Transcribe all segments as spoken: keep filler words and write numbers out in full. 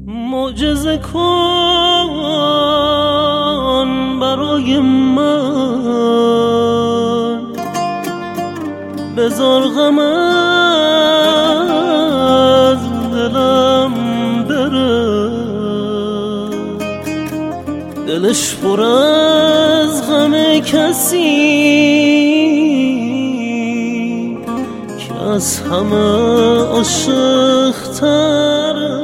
معجزه کن برای من، بذار غم از دلم بره. دلش پر از غم کسی که از همه عاشق تره.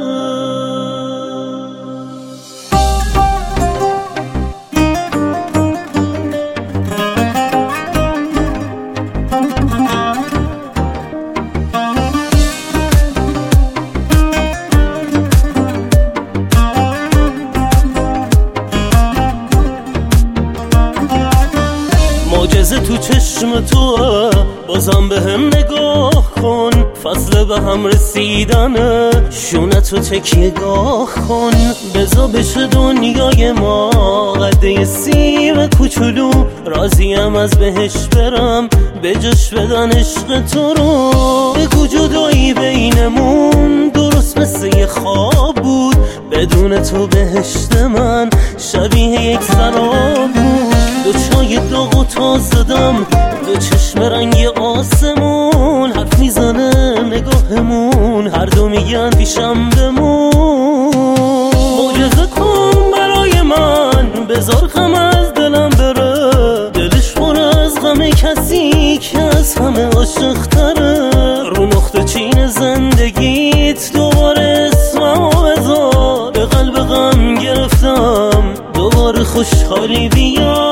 معجزه تو چشم تو، بازم به هم نگاه کن. فصل به هم رسیدنه، شونتو تکیه گاه کن. بزا بشه دنیای ما قده سیم کوچولو. راضیم از بهش برم به جاش بدن عشق تو رو. بگو جدایی بینمون درست مثل یه خواب بود. بدون تو بهشت من شبیه یک سراب بود. دو چای داغ و تازه دم، دو چشم رنگ آسمون. حرف میزنه نگاهمون، هر دو میگن پیشم بمون. معجزه کن برای من، بذار غم از دلم بره. دلش پر از غم کسی که از همه عاشق تره. رو نقطه چین زندگیت دوباره اسممو بذار. به قلب غم گرفتم دوباره خوشحالی بیا.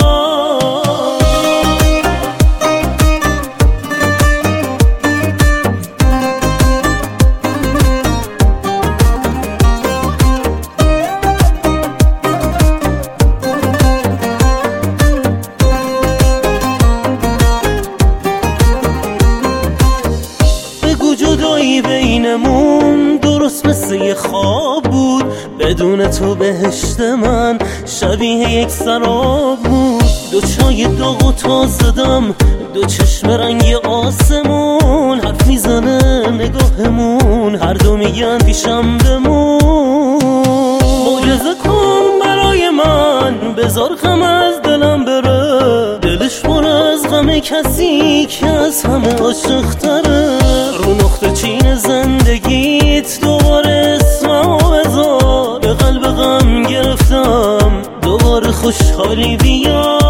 جدایی بینمون درست مثل یه خواب بود. بدون تو بهشت من شبیه یک سراب بود. دو چای داغ و تازه دم، دو چشم رنگ آسمون. حرف میزنه نگاهمون، هر دو میگن پیشم بمون. معجزه کن برای من، بذار غم از دلم بره. دلش پر از غم کسی که از همه عاشق تره. رو نقطه چین زندگیت دوباره اسممو بذار. به قلب غم گرفتم دوباره خوشحالی بیا.